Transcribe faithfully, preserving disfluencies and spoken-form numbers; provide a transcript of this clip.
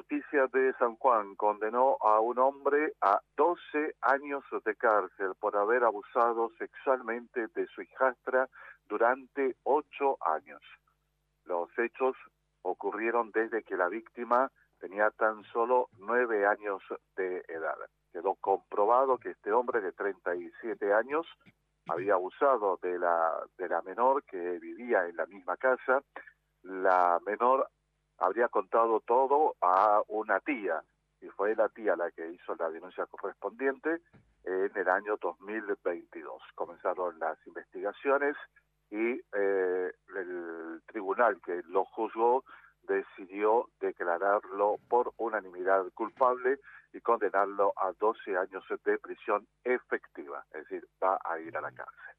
Justicia de San Juan condenó a un hombre a doce años de cárcel por haber abusado sexualmente de su hijastra durante ocho años. Los hechos ocurrieron desde que la víctima tenía tan solo nueve años de edad. Quedó comprobado que este hombre de treinta y siete años había abusado de la, de la menor que vivía en la misma casa. La menor habría contado todo a una tía, y fue la tía la que hizo la denuncia correspondiente en el año dos mil veintidós. Comenzaron las investigaciones y eh, el tribunal que lo juzgó decidió declararlo por unanimidad culpable y condenarlo a doce años de prisión efectiva, es decir, va a ir a la cárcel.